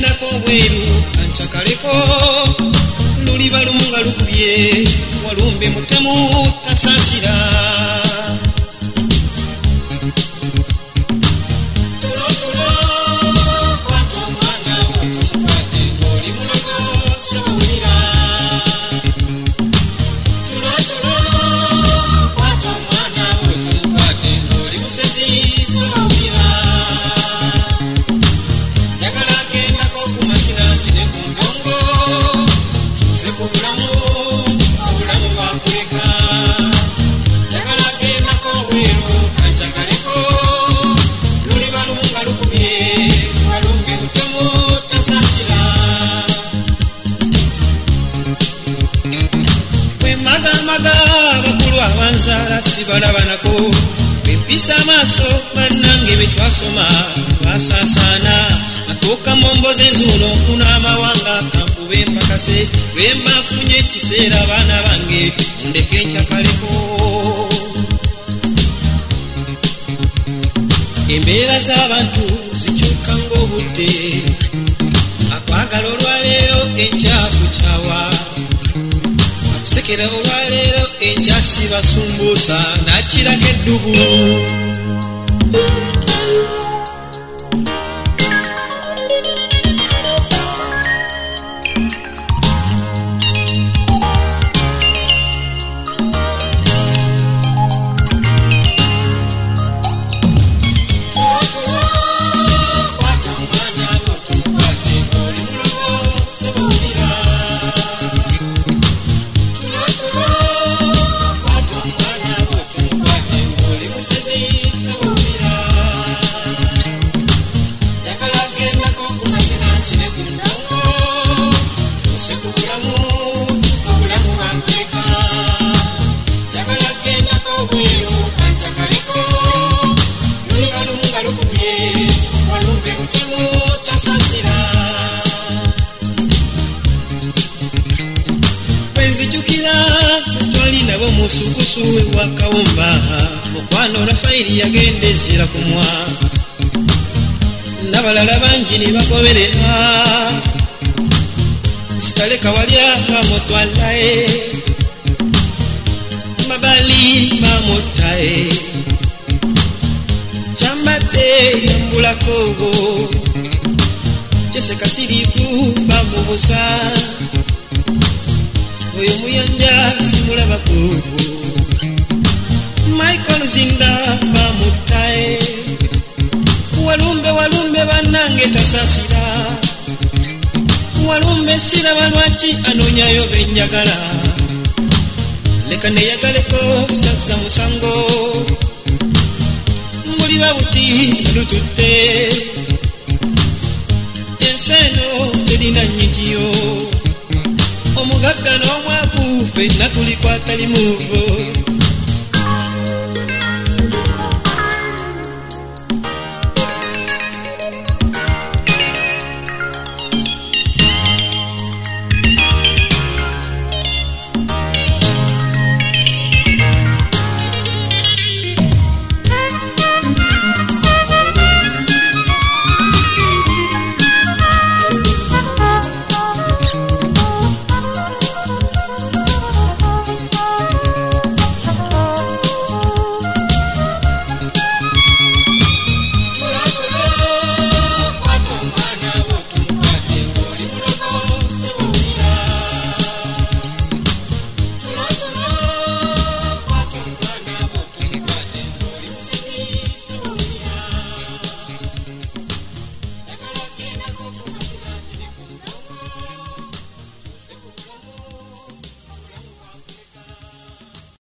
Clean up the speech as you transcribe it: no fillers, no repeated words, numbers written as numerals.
agendako bweru kancakaleko luliba lumunga lukubye walumbe mutemu tasaasira Avanzara sibalabanako bempisa amaso bannange betwasoma twasasana atuuka mu mboze zuno kuna amawanga kankube empakase lwemba afunye ekiseera abaana bange ndeke encakaleko embeera z'abantu zikyuka ng'obudde akwagala olwaleero enkyakucawa akusekera olwaleero enjasi basumbusa nakirako eddubu musukusu wakawumba mukwano Rafaeli yagendezera kumwa nabalala bangi ne bagoberera sitaleka walya bamutwalaye mabali bamutaye chambade yambulakobo Jessica Sirifu bamubusa oyo muyanja simulabako Michael Zinda bamutaye walumbe bannange tasasira walumbe siraba lwaki anonyayo benjagala leka neyagaleko sazza musango muli babuti lututte enseno terina nyitiyo omugagga n'omwavu fenna tulikwatali muvo